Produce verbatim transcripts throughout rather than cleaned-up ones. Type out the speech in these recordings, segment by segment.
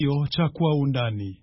Yo cha kwa undani.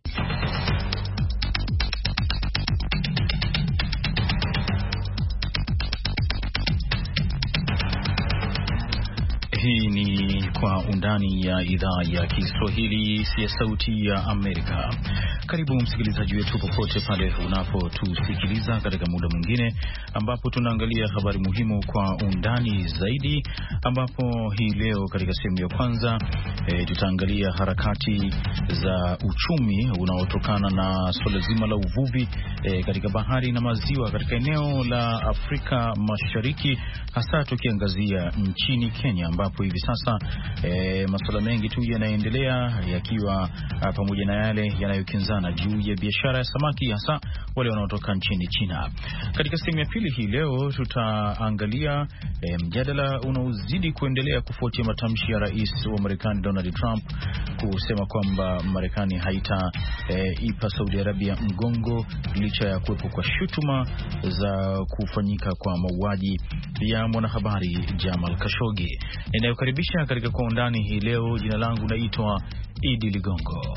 Hii ni Kwa Undani ya idhaa ya Kiswahili ya Sauti ya Amerika. Karibu msikilizaji wetu popote pale unapotusikiliza katika muda mwingine ambapo tunaangalia habari muhimu kwa undani zaidi, ambapo hii leo katika sehemu ya kwanza e, tutaangalia harakati za uchumi unaotokana na suala zima la uvuvi e, katika bahari na maziwa katika eneo la Afrika Mashariki, hasa tukiangazia nchini Kenya, ambapo hivi sasa e, masuala mengi tu yanaendelea yakiwa pamoja na yale yanayokinzana juu ya biashara ya samaki, hasa wale wanaotoka nchini China. Katika sehemu ya pili hii leo tutaangalia e, mjadala unaozidi kuendelea kufuatia matamshi ya Rais wa Marekani Donald Trump kusema kwamba Marekani haita e, ipa Saudi Arabia mgongo licha ya kuwepo kwa shutuma za kufanyika kwa mauaji ya mwanahabari Jamal Khashoggi. Ninayokaribisha katika Kwa Undani hii leo, jina langu naitwa Idi Ligongo.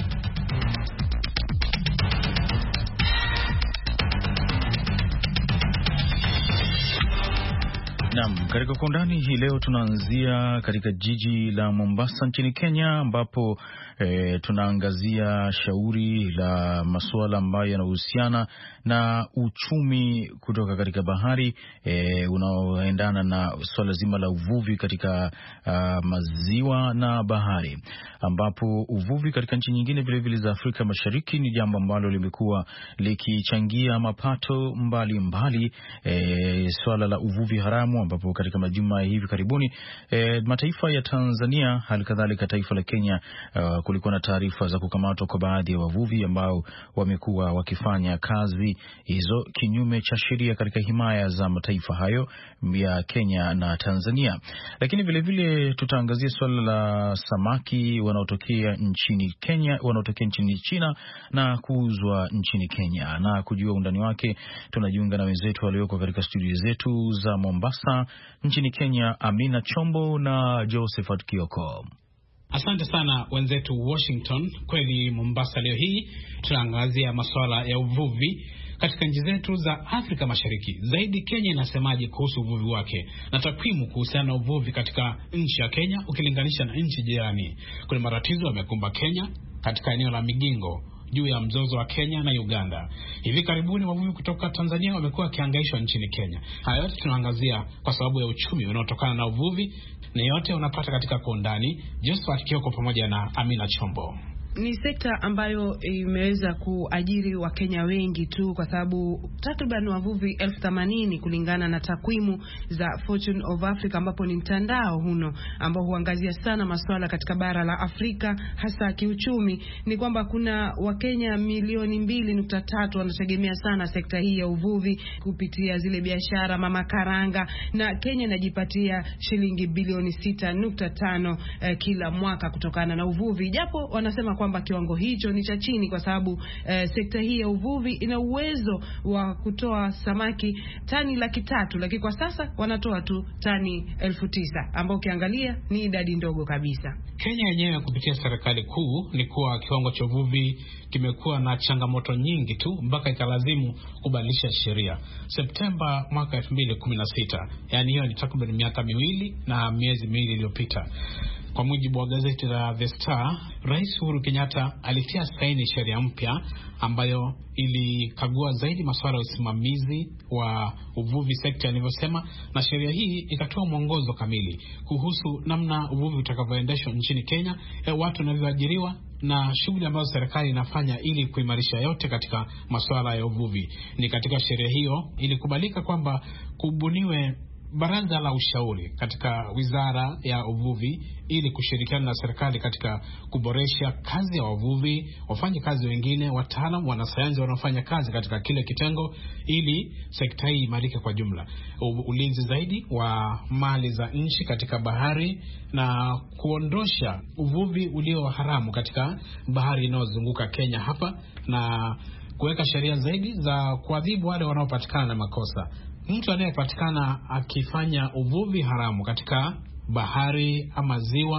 Naam, katika Kwa Undani hii leo tunaanzia katika jiji la Mombasa nchini Kenya, ambapo e, tunaangazia shauri la masuala ambayo yanahusiana na uchumi kutoka katika bahari e, unaoendana na swala zima la uvuvi katika uh, maziwa na bahari, ambapo uvuvi katika nchi nyingine vile vile za Afrika Mashariki ni jambo ambalo limekuwa likichangia mapato mbali mbali. E, swala la uvuvi haramu, ambapo katika majuma hivi karibuni e, mataifa ya Tanzania halikadhalika taifa la Kenya uh, kulikuwa na taarifa za kukamatwa kwa baadhi ya wavuvi ambao wamekuwa wakifanya kazi hizo kinyume cha sheria katika himaya za mataifa hayo ya Kenya na Tanzania. Lakini vile vile tutaangazia swala la samaki wanaotokea nchini Kenya, wanaotokea nchini China na kuuzwa nchini Kenya. Na kujua undani wake tunajiunga na wenzetu walioko katika studio zetu za Mombasa nchini Kenya, Amina Chombo na Josephat Kioko. Asante sana wenzetu Washington. Kweli Mombasa leo hii tunaangazia masuala ya uvuvi katika nchi zetu za Afrika Mashariki. Zaidi Kenya inasemaje kuhusu uvuvi wake na takwimu kuhusiana na uvuvi katika nchi ya Kenya ukilinganisha na nchi jirani. Kuna matatizo yamekumba Kenya katika eneo la Migingo juu ya mzozo wa Kenya na Uganda. Hivi karibuni wavuvi kutoka Tanzania wamekuwa wakihangaishwa nchini Kenya. Haya yote tunaangazia kwa sababu ya uchumi unaotokana na uvuvi, na yote unapata katika Kwa Undani. Josephat Kioko pamoja na Amina Chombo. Ni sekta ambayo imeweza kuajiri Wakenya wengi tu, kwa sababu takriban wavuvi elfu themanini kulingana na takwimu za Fortune of Africa, ambapo ni mtandao huno ambao huangazia sana masuala katika bara la Afrika hasa kiuchumi. Ni kwamba kuna Wakenya milioni mbili nukta tatu wanategemea sana sekta hii ya uvuvi kupitia zile biashara mama karanga, na Kenya inajipatia shilingi bilioni sita nukta tano eh, kila mwaka kutokana na uvuvi, japo wanasema kwamba kiwango hicho ni cha chini kwa sababu eh, sekta hii ya uvuvi ina uwezo wa kutoa samaki tani laki tatu, lakini kwa sasa wanatoa tu tani elfu tisa, ambao ukiangalia ni idadi ndogo kabisa. Kenya yenyewe kupitia serikali kuu ni kuwa kiwango cha uvuvi kimekuwa na changamoto nyingi tu mpaka ikalazimu kubadilisha sheria Septemba mwaka elfu mbili kumi na sita. Yaani hiyo ni takriban miaka miwili na miezi miwili iliyopita. Kwa mujibu wa gazeti la The Star, Rais Uhuru Kenyatta alitia saini sheria mpya ambayo ilikagua zaidi masuala ya usimamizi wa uvuvi sekta alivyosema, na sheria hii ikatoa mwongozo kamili kuhusu namna uvuvi utakavyoendeshwa nchini Kenya, e, watu wanavyoajiriwa na shughuli ambazo serikali inafanya ili kuimarisha yote katika masuala ya uvuvi. Ni katika sheria hiyo ilikubalika kwamba kubuniwe baraza la ushauri katika wizara ya uvuvi ili kushirikiana na serikali katika kuboresha kazi ya wavuvi, wafanye kazi wengine, wataalamu, wanasayansi wanaofanya kazi katika kile kitengo ili sekta hii imarike kwa jumla. U, ulinzi zaidi wa mali za nchi katika bahari na kuondosha uvuvi ulio haramu katika bahari inayozunguka Kenya hapa, na kuweka sheria zaidi za kuadhibu wale wanaopatikana na makosa. Mtu anayepatikana akifanya uvuvi haramu katika bahari ama ziwa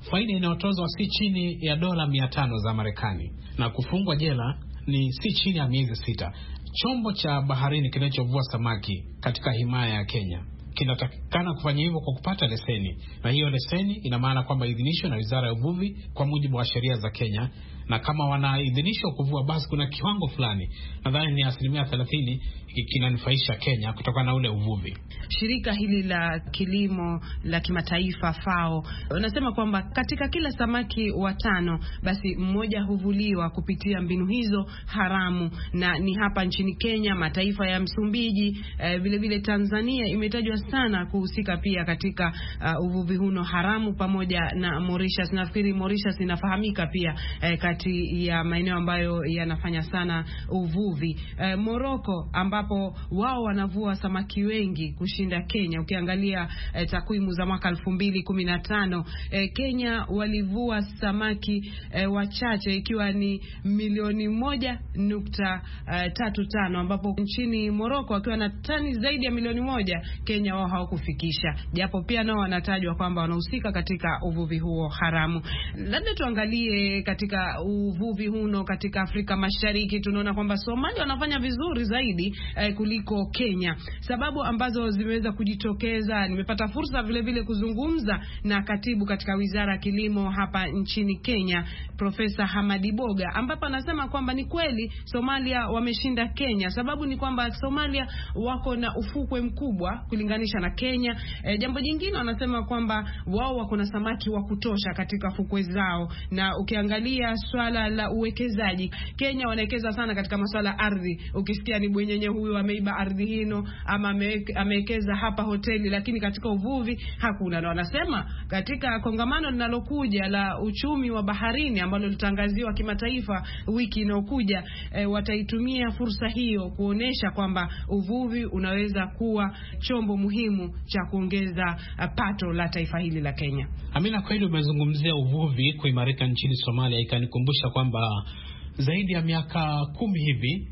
faini inayotozwa si chini ya dola mia tano za Marekani na kufungwa jela ni si chini ya miezi sita. Chombo cha baharini kinachovua samaki katika himaya ya Kenya kinatakikana kufanya hivyo kwa kupata leseni, na hiyo leseni ina maana kwamba idhinishwe na Wizara ya Uvuvi kwa mujibu wa sheria za Kenya, na kama wanaidhinishwa kuvua basi kuna kiwango fulani, nadhani ni asilimia thelathini kinanufaisha Kenya kutokana na ule uvuvi. Shirika hili la kilimo la kimataifa FAO wanasema kwamba katika kila samaki watano basi mmoja huvuliwa kupitia mbinu hizo haramu, na ni hapa nchini Kenya, mataifa ya Msumbiji, eh, vile vile Tanzania imetajwa sana kuhusika pia katika uh, uvuvi huno haramu, pamoja na Mauritius. Nafikiri Mauritius inafahamika pia eh, kati ya maeneo ambayo yanafanya sana uvuvi. Eh, Morocco ambapo wao wanavua samaki wengi kushinda Kenya. Ukiangalia eh, takwimu za mwaka elfu mbili kumi na tano, eh, Kenya walivua samaki eh, wachache ikiwa ni milioni moja nukta eh, tatu tano, ambapo nchini Morocco wakiwa na tani zaidi ya milioni moja, Kenya wao hawakufikisha, japo pia nao wanatajwa kwamba wanahusika katika uvuvi huo haramu. Labda tuangalie katika uvuvi huno katika Afrika Mashariki, tunaona kwamba Somalia wanafanya vizuri zaidi eh, kuliko Kenya. Sababu ambazo zimeweza kujitokeza, nimepata fursa vile vile kuzungumza na katibu katika Wizara ya Kilimo hapa nchini Kenya, Profesa Hamadi Boga, ambapo anasema kwamba ni kweli Somalia wameshinda Kenya. Sababu ni kwamba Somalia wako na ufukwe mkubwa kulinganisha na Kenya. E, jambo jingine wanasema kwamba wao wako na samaki wa kutosha katika fukwe zao, na ukiangalia swala la uwekezaji, Kenya wanawekeza sana katika masuala ardhi. Ukisikia ni bwenyenye huyu ameiba ardhi hino ama amewekeza hapa hoteli, lakini katika uvuvi hakuna. Na wanasema katika kongamano linalokuja la uchumi wa baharini ambalo litangaziwa kimataifa wiki inayokuja, e, wataitumia fursa hiyo kuonesha kwamba uvuvi unaweza kuwa chombo muhimu cha kuongeza pato la taifa hili la Kenya. Amina, kweli umezungumzia uvuvi kuimarika nchini Somalia, ikanikumbusha kwamba zaidi ya miaka kumi hivi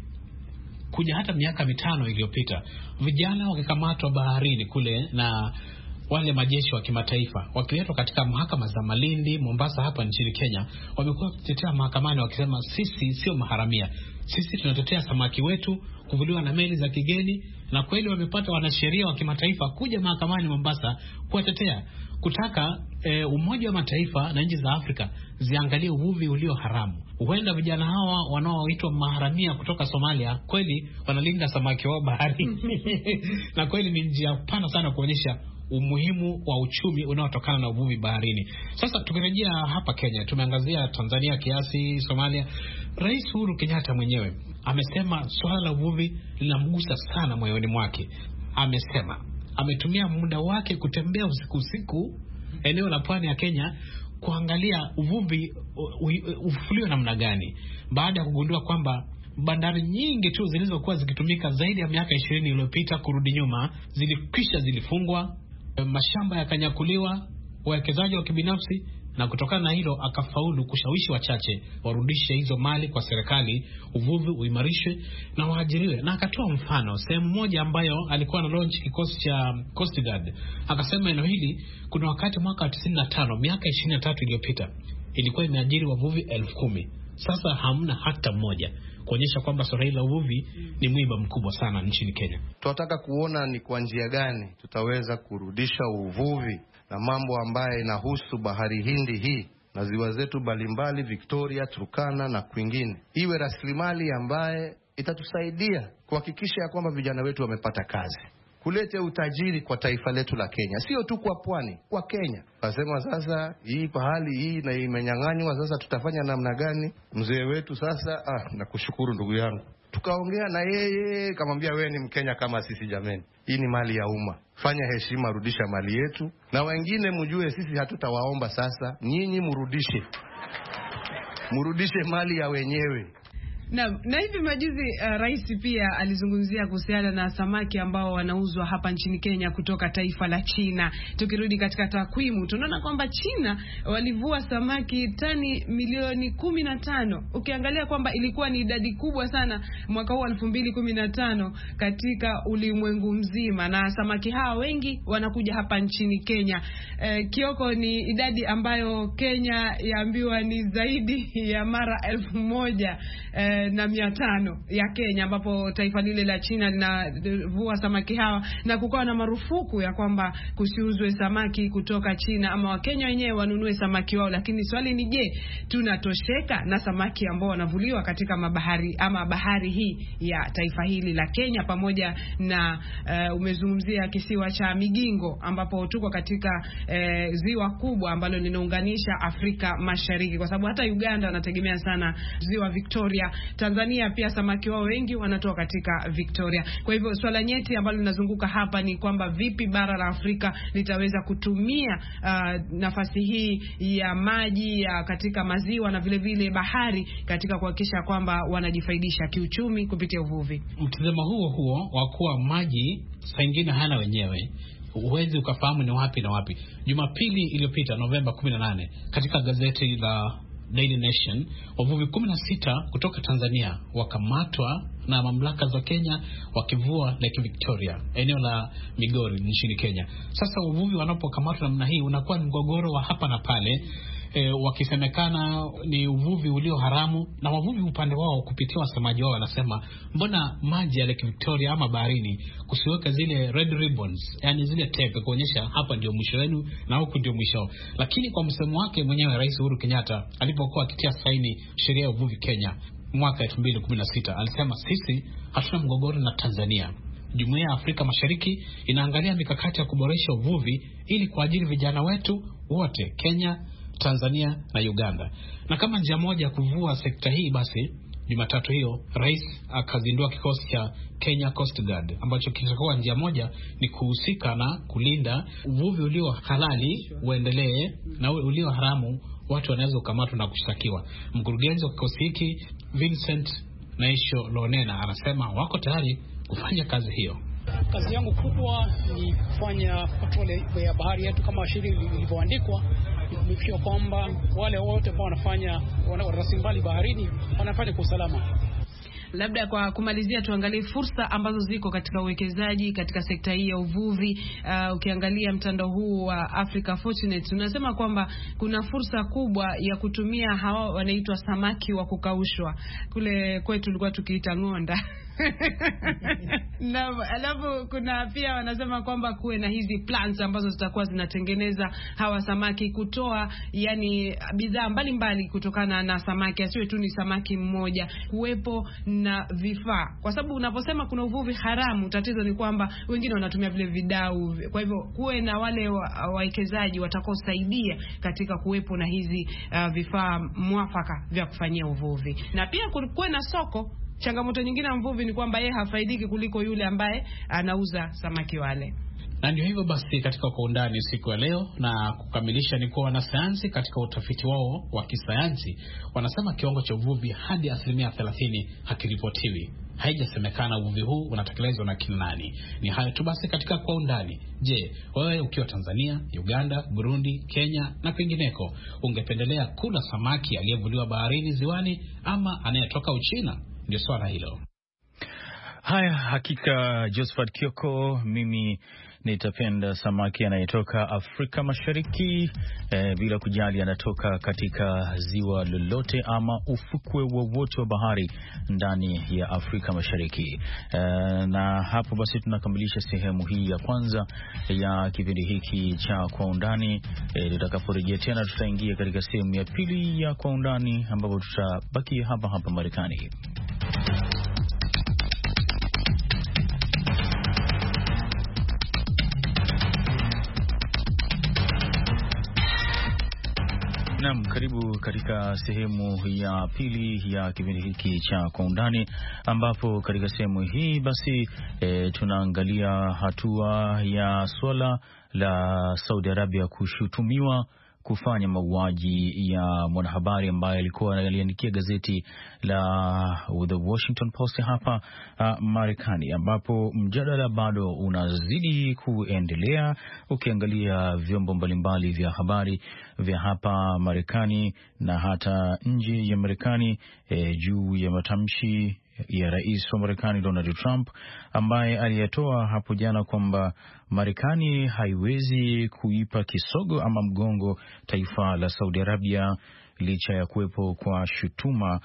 kuja hata miaka mitano iliyopita, vijana wakikamatwa baharini kule na wale majeshi wa kimataifa wakiletwa katika mahakama za Malindi, Mombasa hapa nchini Kenya, wamekuwa wakitetea mahakamani wakisema sisi sio maharamia, sisi tunatetea samaki wetu kuvuliwa na meli za kigeni. Na kweli wamepata wanasheria wa kimataifa kuja mahakamani Mombasa kuwatetea, kutaka e, Umoja wa Mataifa na nchi za Afrika ziangalie uvuvi ulio haramu. Huenda vijana hawa wanaoitwa maharamia kutoka Somalia kweli wanalinda samaki wao bahari na kweli ni njia pana sana kuonyesha umuhimu wa uchumi unaotokana na uvuvi baharini. Sasa tukirejea hapa Kenya, tumeangazia Tanzania kiasi, Somalia. Rais Uhuru Kenyatta mwenyewe amesema swala la uvuvi linamgusa sana moyoni mwake. Amesema ametumia muda wake kutembea usiku usiku eneo la pwani ya Kenya kuangalia uvuvi ufufuliwe namna gani, baada ya kugundua kwamba bandari nyingi tu zilizokuwa zikitumika zaidi ya miaka ishirini iliyopita kurudi nyuma zilikwisha, zilifungwa, mashamba yakanyakuliwa, wawekezaji wa kibinafsi, na kutokana na hilo akafaulu kushawishi wachache warudishe hizo mali kwa serikali, uvuvi uimarishwe na waajiriwe. Na akatoa mfano sehemu moja ambayo alikuwa na launch kikosi cha Coast Guard, akasema eneo hili kuna wakati mwaka wa tisini na tano, miaka ishirini na tatu iliyopita, ilikuwa imeajiri wavuvi elfu kumi. Sasa hamna hata mmoja, kuonyesha kwamba swala hili la uvuvi ni mwiba mkubwa sana nchini Kenya. Tunataka kuona ni kwa njia gani tutaweza kurudisha uvuvi na mambo ambayo inahusu bahari Hindi hii na ziwa zetu mbalimbali, Victoria, Turkana na kwingine, iwe rasilimali ambaye itatusaidia kuhakikisha ya kwamba vijana wetu wamepata kazi, kulete utajiri kwa taifa letu la Kenya, sio tu kwa pwani, kwa Kenya. Kasema sasa hii pahali hii na imenyang'anywa, sasa tutafanya namna gani? Mzee wetu sasa, ah, nakushukuru ndugu yangu, tukaongea na yeye, kamwambia wewe ni Mkenya kama sisi jameni, hii ni mali ya umma, fanya heshima, rudisha mali yetu, na wengine mjue sisi hatutawaomba sasa, nyinyi murudishe murudishe mali ya wenyewe. Na, na hivi majuzi uh, rais pia alizungumzia kuhusiana na samaki ambao wanauzwa hapa nchini Kenya kutoka taifa la China. Tukirudi katika takwimu, tunaona kwamba China walivua samaki tani milioni kumi na tano. Ukiangalia kwamba ilikuwa ni idadi kubwa sana mwaka huu elfu mbili kumi na tano katika ulimwengu mzima, na samaki hawa wengi wanakuja hapa nchini Kenya. Eh, Kioko, ni idadi ambayo Kenya yaambiwa ni zaidi ya mara elfu moja eh, na mia tano ya Kenya, ambapo taifa lile la China linavua samaki hawa, na kukawa na marufuku ya kwamba kusiuzwe samaki kutoka China, ama Wakenya wenyewe wanunue samaki wao. Lakini swali ni, je, tunatosheka na samaki ambao wanavuliwa katika mabahari ama bahari hii ya taifa hili la Kenya? Pamoja na uh, umezungumzia kisiwa cha Migingo, ambapo tuko katika uh, ziwa kubwa ambalo linaunganisha Afrika Mashariki, kwa sababu hata Uganda wanategemea sana ziwa Victoria. Tanzania pia samaki wao wengi wanatoka katika Victoria. Kwa hivyo swala nyeti ambalo linazunguka hapa ni kwamba vipi bara la Afrika litaweza kutumia uh, nafasi hii ya maji ya katika maziwa na vile vile bahari katika kuhakikisha kwamba wanajifaidisha kiuchumi kupitia uvuvi. Mtazamo huo huo wa kuwa maji saa nyingine hana wenyewe, huwezi ukafahamu ni wapi na wapi. Jumapili iliyopita Novemba kumi na nane, katika gazeti la Daily Nation, wavuvi kumi na sita kutoka Tanzania wakamatwa na mamlaka za Kenya wakivua Lake Victoria, eneo la Migori nchini Kenya. Sasa wavuvi wanapokamatwa namna hii unakuwa ni mgogoro wa hapa na pale. E, wakisemekana ni uvuvi ulio haramu, na wavuvi upande wao kupitia wasemaji wao wanasema, mbona maji ya Lake Victoria ama baharini kusiweka zile red ribbons, yani zile tepe kuonyesha hapa ndio mwisho wenu na huku ndio mwisho. Lakini kwa msemo wake mwenyewe Rais Uhuru Kenyatta alipokuwa akitia saini sheria ya uvuvi Kenya mwaka elfu mbili kumi na sita, alisema sisi hatuna mgogoro na Tanzania. Jumuiya ya Afrika Mashariki inaangalia mikakati ya kuboresha uvuvi ili kuajiri vijana wetu wote Kenya, Tanzania na Uganda. Na kama njia moja ya kuvua sekta hii, basi Jumatatu hiyo rais akazindua kikosi cha Kenya Coast Guard ambacho kitakuwa njia moja ni kuhusika na kulinda uvuvi ulio halali uendelee, na ulio haramu watu wanaweza kukamatwa na kushtakiwa. Mkurugenzi wa kikosi hiki Vincent Naisho Lonena anasema wako tayari kufanya kazi hiyo. Kazi yangu kubwa ni kufanya patrol ya bahari yetu kama sheria ilivyoandikwa, kuhakikisha kwamba wale wote ambao wanafanya rasilimali baharini wanafanya kwa usalama. Labda kwa kumalizia, tuangalie fursa ambazo ziko katika uwekezaji katika sekta hii ya uvuvi. Uh, ukiangalia mtandao huu wa Africa Fortunate, tunasema kwamba kuna fursa kubwa ya kutumia hawa wanaitwa samaki wa kukaushwa. Kule kwetu tulikuwa tukiita ng'onda. Na alafu kuna pia wanasema kwamba kuwe na hizi plants ambazo zitakuwa zinatengeneza hawa samaki, kutoa yani bidhaa mbalimbali kutokana na samaki, asiwe tu ni samaki mmoja, kuwepo na vifaa. Kwa sababu unaposema kuna uvuvi haramu, tatizo ni kwamba wengine wanatumia vile vidau. Kwa hivyo kuwe na wale wawekezaji watakaosaidia katika kuwepo na hizi uh, vifaa mwafaka vya kufanyia uvuvi. Na pia kuwe na soko. Changamoto nyingine ya mvuvi ni kwamba yeye hafaidiki kuliko yule ambaye anauza samaki wale. Na ndio hivyo basi, katika kwa undani siku ya leo na kukamilisha, ni kwa wanasayansi katika utafiti wao wa kisayansi wanasema kiwango cha uvuvi hadi asilimia thelathini hakiripotiwi. Haijasemekana uvuvi huu unatekelezwa na kina nani. Ni hayo tu basi katika kwa undani. Je, wewe ukiwa Tanzania, Uganda, Burundi, Kenya na kwingineko, ungependelea kula samaki aliyevuliwa baharini, ziwani, ama anayetoka Uchina? Ndio swala hilo. Haya, hakika Josephat Kioko, mimi nitapenda samaki anayetoka Afrika Mashariki, eh, bila kujali anatoka katika ziwa lolote ama ufukwe wowote wa bahari ndani ya Afrika Mashariki. Eh, na hapo basi tunakamilisha sehemu hii ya kwanza ya kipindi hiki cha Kwa Undani. Eh, tutakaporejea tena tutaingia katika sehemu ya pili ya Kwa Undani, ambapo tutabaki hapa hapa Marekani. Naam, karibu katika sehemu ya pili ya kipindi hiki cha Kwa Undani, ambapo katika sehemu hii basi e, tunaangalia hatua ya swala la Saudi Arabia kushutumiwa kufanya mauaji ya mwanahabari ambaye alikuwa aliandikia gazeti la The Washington Post hapa uh, Marekani, ambapo mjadala bado unazidi kuendelea. Ukiangalia vyombo mbalimbali vya habari vya hapa Marekani na hata nje ya Marekani eh, juu ya matamshi ya rais wa Marekani Donald Trump ambaye aliyatoa hapo jana kwamba Marekani haiwezi kuipa kisogo ama mgongo taifa la Saudi Arabia licha ya kuwepo kwa shutuma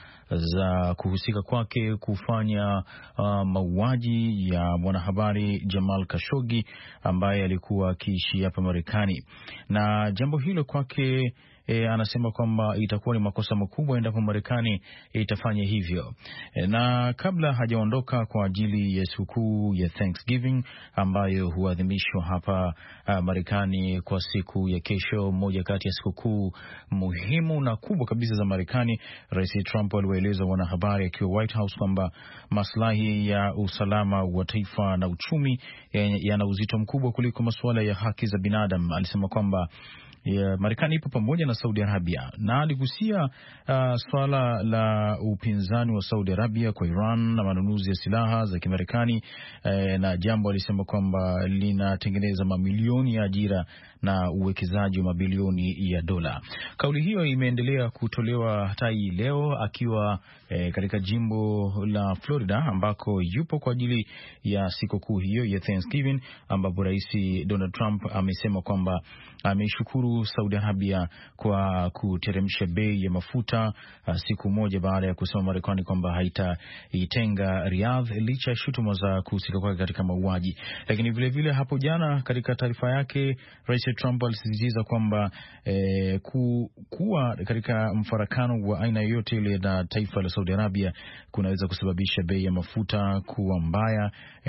za kuhusika kwake kufanya uh, mauaji ya mwanahabari Jamal Khashoggi ambaye alikuwa akiishi hapa Marekani. Na jambo hilo kwake E, anasema kwamba itakuwa ni makosa makubwa endapo Marekani itafanya hivyo. E, na kabla hajaondoka kwa ajili ya sikukuu ya Thanksgiving ambayo huadhimishwa hapa uh, Marekani kwa siku ya kesho, moja kati ya sikukuu muhimu na kubwa kabisa za Marekani, Rais Trump aliwaeleza wanahabari akiwa White House kwamba maslahi ya usalama wa taifa na uchumi yana uzito mkubwa kuliko masuala ya haki za binadamu. Alisema kwamba Yeah, Marekani ipo pamoja na Saudi Arabia, na aligusia uh, swala la upinzani wa Saudi Arabia kwa Iran na manunuzi ya silaha za Kimarekani, eh, na jambo alisema kwamba linatengeneza mamilioni ya ajira na uwekezaji wa mabilioni ya dola. Kauli hiyo imeendelea kutolewa hata hii leo akiwa eh, katika jimbo la Florida ambako yupo kwa ajili ya sikukuu hiyo ya Thanksgiving, ambapo Rais Donald Trump amesema kwamba ameshukuru Saudi Arabia kwa kuteremsha bei ya mafuta uh, siku moja baada ya kusema Marekani kwamba haitaitenga Riyadh licha ya shutuma za kuhusika kwake katika mauaji. Lakini vile vile hapo jana katika taarifa yake Rais Trump alisisitiza kwamba eh, ku, kuwa katika mfarakano wa aina yoyote ile na taifa la Saudi Arabia kunaweza kusababisha bei ya mafuta kuwa mbaya,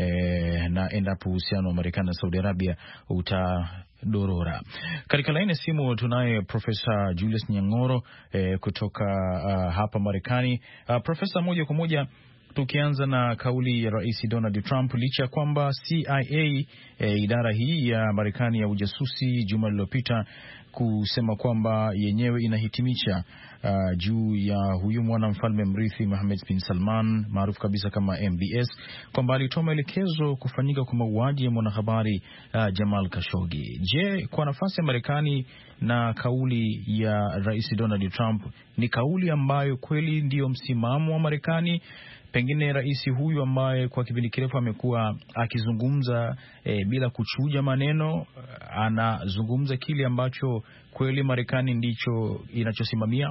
eh, na endapo uhusiano wa Marekani na Saudi Arabia uta dorora. Katika laini ya simu tunaye Profesa Julius Nyang'oro eh, kutoka uh, hapa Marekani. Uh, Profesa, moja kwa moja tukianza na kauli ya Rais Donald Trump, licha ya kwamba C I A eh, idara hii ya Marekani ya ujasusi juma lililopita kusema kwamba yenyewe inahitimisha uh, juu ya huyu mwanamfalme mrithi Mohammed bin Salman maarufu kabisa kama M B S, kwamba alitoa maelekezo kufanyika kwa mauaji ya mwanahabari uh, Jamal Khashoggi. Je, kwa nafasi ya Marekani na kauli ya Rais Donald Trump, ni kauli ambayo kweli ndiyo msimamo wa Marekani? Pengine rais huyu ambaye kwa kipindi kirefu amekuwa akizungumza e, bila kuchuja maneno, anazungumza kile ambacho kweli Marekani ndicho inachosimamia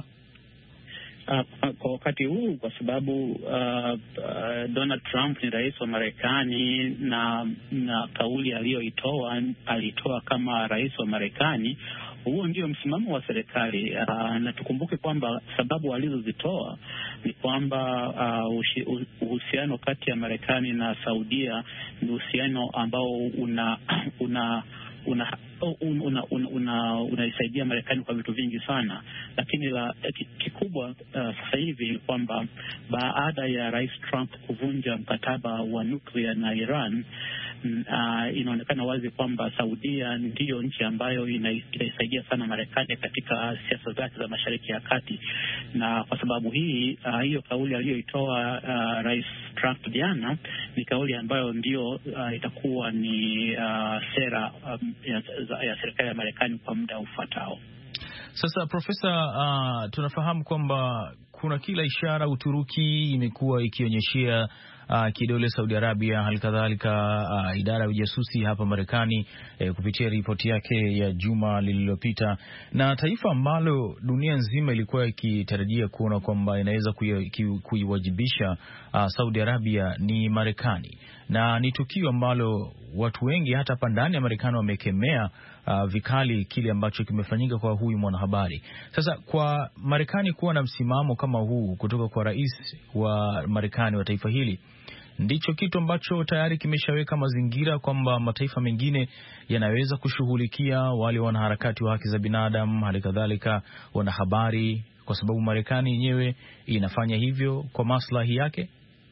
uh, kwa wakati huu, kwa sababu uh, uh, Donald Trump ni rais wa Marekani na, na kauli aliyoitoa alitoa kama rais wa Marekani. Huo ndio msimamo wa serikali. Uh, na tukumbuke kwamba sababu alizozitoa ni kwamba uh, uhusiano kati ya Marekani na Saudia ni uhusiano ambao una una una una una unaisaidia una Marekani kwa vitu vingi sana, lakini la kikubwa uh, sasa hivi ni kwamba baada ya Rais Trump kuvunja mkataba wa nuklia na Iran, uh, inaonekana wazi kwamba Saudia ndiyo nchi ambayo inaisaidia sana Marekani katika siasa zake za Mashariki ya Kati, na kwa sababu hii uh, hiyo kauli aliyoitoa uh, Rais Trump jana ni kauli ambayo ndio uh, itakuwa ni uh, sera um, ya ya serikali ya Marekani kwa muda ufuatao. Sasa Profesa, uh, tunafahamu kwamba kuna kila ishara Uturuki imekuwa ikionyeshia uh, kidole Saudi Arabia, halikadhalika uh, idara ya ujasusi hapa Marekani eh, kupitia ripoti yake ya juma lililopita, na taifa ambalo dunia nzima ilikuwa ikitarajia kuona kwamba inaweza kuiwajibisha uh, Saudi Arabia ni Marekani, na ni tukio ambalo watu wengi hata hapa ndani ya Marekani wamekemea uh, vikali kile ambacho kimefanyika kwa huyu mwanahabari. Sasa kwa Marekani kuwa na msimamo kama huu kutoka kwa rais wa Marekani wa taifa hili, ndicho kitu ambacho tayari kimeshaweka mazingira kwamba mataifa mengine yanaweza kushughulikia wale wanaharakati wa haki za binadamu, hali kadhalika wanahabari, kwa sababu Marekani yenyewe inafanya hivyo kwa maslahi yake.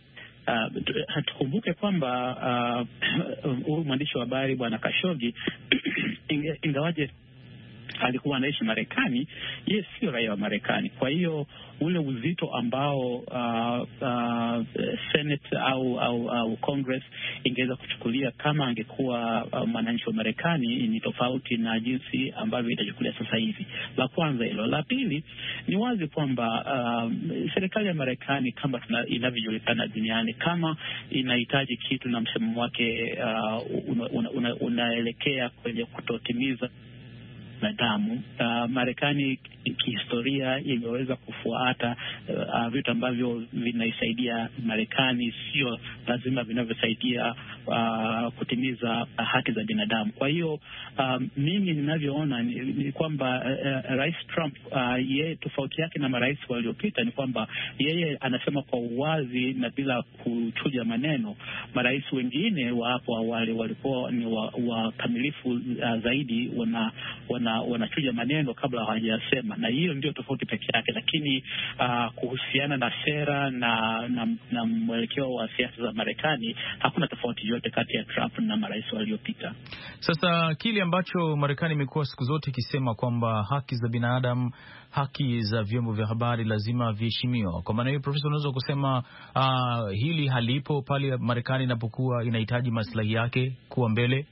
Uh, tukumbuke kwamba huyu uh, mwandishi wa habari Bwana Khashoggi ingawaje alikuwa anaishi Marekani, yeye sio raia wa Marekani. Kwa hiyo ule uzito ambao uh, uh, Senate au au, au Congress ingeweza kuchukulia kama angekuwa uh, mwananchi wa Marekani ni tofauti na jinsi ambavyo itachukulia sasa hivi. La kwanza hilo. La pili, ni wazi kwamba uh, serikali ya Marekani kama inavyojulikana duniani, kama inahitaji kitu na msimamo wake uh, unaelekea una, una, una kwenye kutotimiza na damu. Uh, Marekani kihistoria imeweza kufuata uh, vitu ambavyo vinaisaidia Marekani, sio lazima vinavyosaidia uh, kutimiza uh, haki za binadamu. Kwa hiyo um, mimi ninavyoona ni, ni kwamba uh, uh, Rais Trump uh, yeye tofauti yake na marais waliopita ni kwamba yeye anasema kwa uwazi na bila kuchuja maneno. Marais wengine wa hapo awali walikuwa ni wakamilifu wa uh, zaidi, wana wana wanachuja maneno kabla hawajasema, na hiyo ndio tofauti pekee yake. Lakini uh, kuhusiana na sera na na, na mwelekeo wa siasa za Marekani hakuna tofauti yote kati ya Trump na marais waliopita. Sasa kile ambacho Marekani imekuwa siku zote ikisema kwamba haki za binadamu, haki za vyombo vya habari lazima viheshimiwa. Kwa maana hiyo, Profesa, unaweza kusema uh, hili halipo pale Marekani inapokuwa inahitaji maslahi yake kuwa mbele?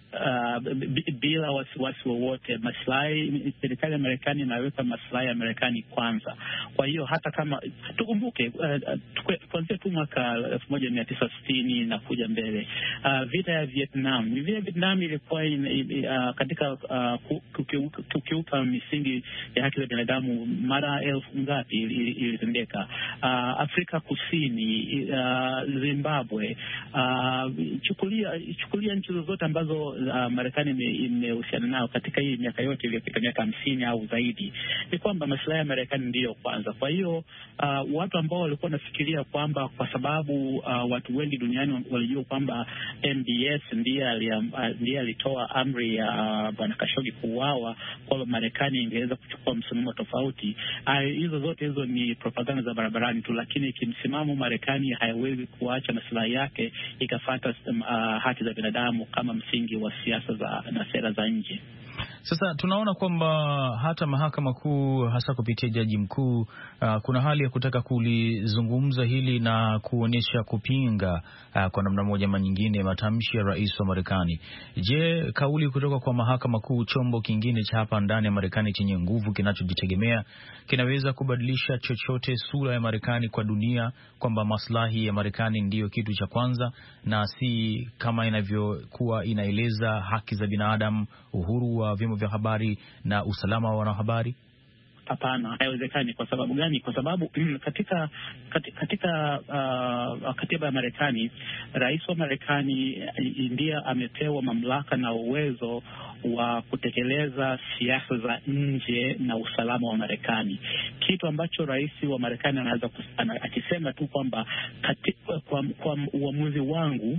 Uh, bila wasiwasi wowote, maslahi, serikali ya Marekani inaweka maslahi ya Marekani kwanza. Kwa hiyo hata kama tukumbuke, uh, kuanzia tu mwaka elfu moja mia tisa sitini na kuja mbele, uh, vita ya Vietnam, vita ya Vietnam ilikuwa uh, katika uh, kukiuka, kukiuka misingi ya haki za binadamu mara elfu ngapi ilitendeka. Uh, Afrika Kusini, uh, Zimbabwe, uh, chukulia chukulia nchi zozote ambazo Uh, Marekani imehusiana nao katika hii miaka yote iliyopita, miaka hamsini au zaidi, ni kwamba maslahi ya Marekani ndiyo kwanza. Kwa hiyo uh, watu ambao walikuwa wanafikiria kwamba kwa sababu uh, watu wengi duniani walijua kwamba M B S ndiye ndiye alitoa amri ya uh, Bwana Khashoggi kuuawa, kwamba Marekani ingeweza kuchukua msimamo tofauti, uh, hizo zote hizo ni propaganda za barabarani tu. Lakini kimsimamo, Marekani haiwezi kuacha maslahi yake ikafuata uh, haki za binadamu kama msingi wa siasa za na sera za nje. Sasa tunaona kwamba hata mahakama kuu, hasa kupitia jaji mkuu, uh, kuna hali ya kutaka kulizungumza hili na kuonyesha kupinga uh, kwa namna moja ama nyingine matamshi ya rais wa Marekani. Je, kauli kutoka kwa mahakama kuu, chombo kingine cha hapa ndani ya Marekani chenye nguvu kinachojitegemea, kinaweza kubadilisha chochote sura ya Marekani kwa dunia, kwamba maslahi ya Marekani ndiyo kitu cha kwanza na si kama inavyokuwa inaeleza haki za binadamu, uhuru wa vyombo vya habari na usalama wa wanahabari? Hapana, haiwezekani. Kwa sababu gani? Kwa sababu katika katika, katika uh, katiba ya Marekani, rais wa Marekani ndiye amepewa mamlaka na uwezo wa kutekeleza siasa za nje na usalama wa Marekani, kitu ambacho rais wa Marekani anaweza akisema tu kwamba kwa, kwa uamuzi wangu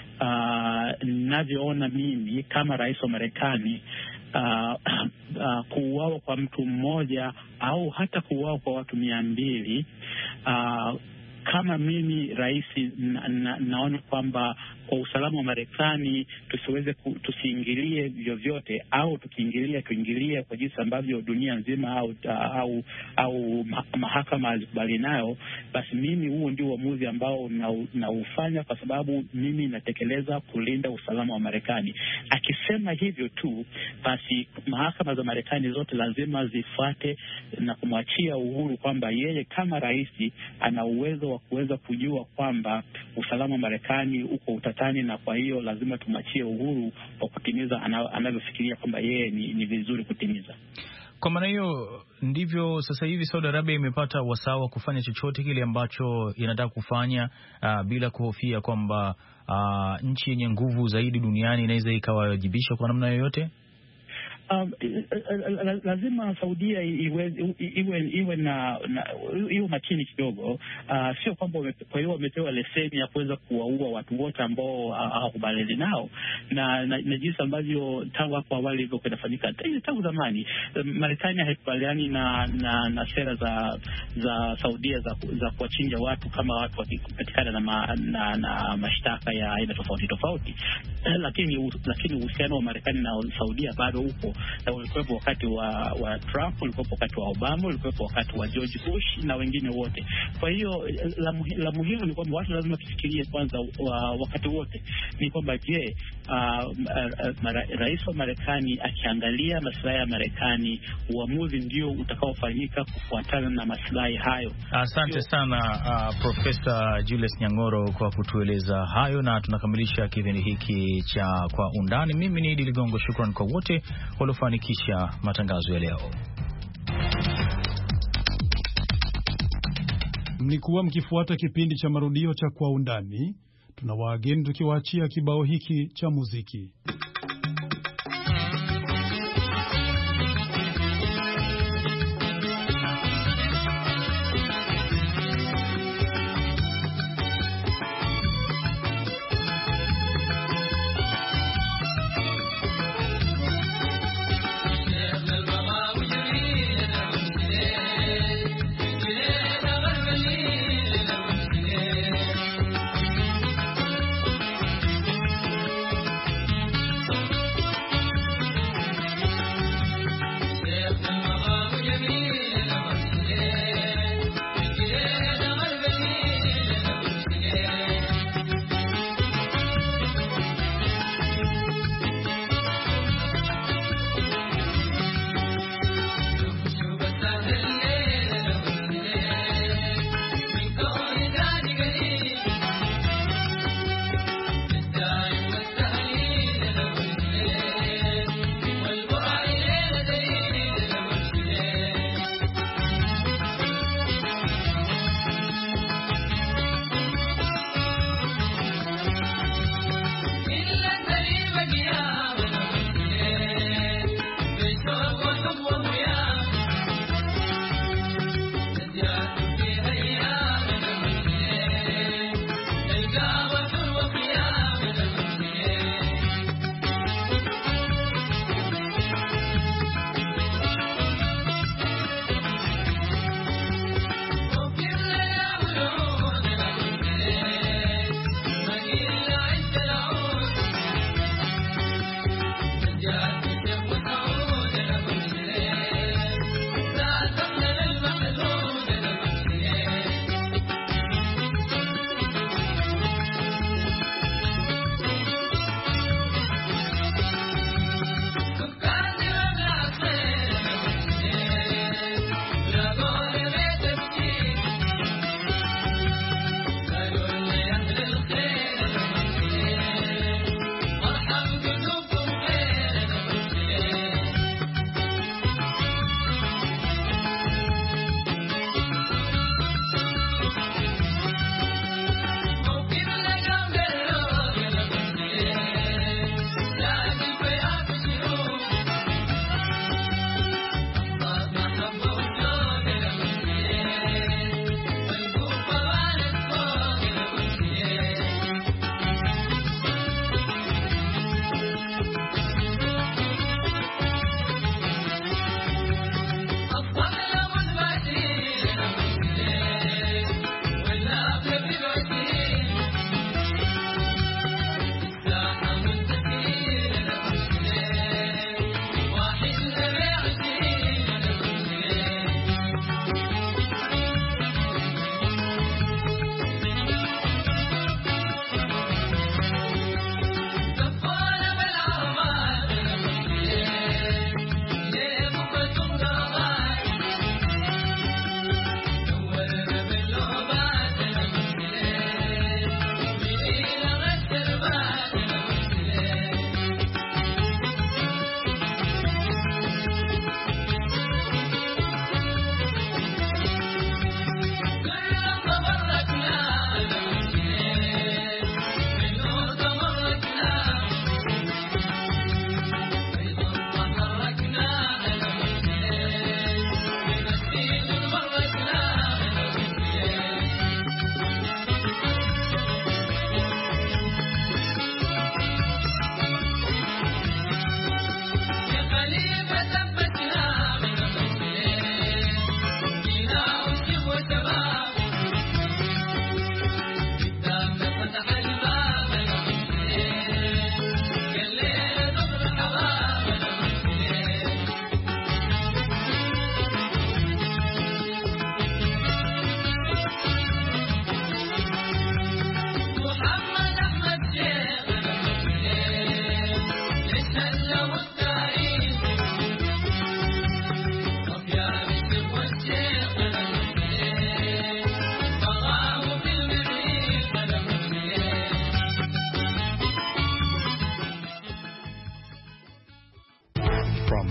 uh, ninavyoona mimi kama rais wa Marekani, Uh, uh, kuuawa kwa mtu mmoja au hata kuuawa kwa watu mia mbili, uh, kama mimi rais na, na, naona kwamba kwa usalama wa Marekani tusiweze ku, tusiingilie vyovyote, au tukiingilia tuingilie kwa jinsi ambavyo dunia nzima au au au mahakama hazikubali nayo, basi mimi huo ndio uamuzi ambao naufanya, kwa sababu mimi natekeleza kulinda usalama wa Marekani. Akisema hivyo tu, basi mahakama za Marekani zote lazima zifuate na kumwachia uhuru kwamba yeye kama rais ana uwezo wa kuweza kujua kwamba usalama wa Marekani uko utatani, na kwa hiyo lazima tumachie uhuru wa kutimiza anavyofikiria kwamba yeye ni, ni vizuri kutimiza. Kwa maana hiyo ndivyo sasa hivi Saudi Arabia imepata wasawa kufanya chochote kile ambacho inataka kufanya, uh, bila kuhofia kwamba uh, nchi yenye nguvu zaidi duniani inaweza ikawajibisha kwa namna yoyote. Um, lazima Saudia iwe iwe iwe na iwe makini kidogo. Uh, sio kwamba kwa hiyo wamepewa leseni ya kuweza kuwaua watu wote ambao hawakubaliani nao, na, na, na jinsi ambavyo tangu hapo awali hivyo kunafanyika tangu zamani. Marekani haikubaliani na, na na sera za za Saudia za za kuwachinja watu kama watu wakipatikana na, ma, na na mashtaka ya aina tofauti tofauti, lakini lakini uhusiano wa Marekani na Saudia bado upo. na ulikuwepo wakati wa, wa Trump, ulikuwepo wakati wa Obama, ulikuwepo wakati wa George Bush na wengine wote. Kwa hiyo la, la muhimu ni kwamba watu lazima tufikirie kwanza wa, wakati wote ni kwamba je, uh, uh, rais wa Marekani akiangalia maslahi ya Marekani, uamuzi ndio utakaofanyika kufuatana na maslahi hayo. Asante sana uh, Profesa Julius Nyang'oro kwa kutueleza hayo, na tunakamilisha kipindi hiki cha Kwa Undani. Mimi ni Idi Ligongo, shukrani kwa wote waliofanikisha matangazo ya leo. Mlikuwa mkifuata kipindi cha marudio cha Kwa Undani. Tunawaageni tukiwaachia kibao hiki cha muziki.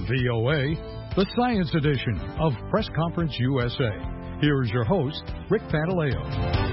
V O A, the Science Edition of Press Conference U S A. Here's your host, Rick Pantaleo.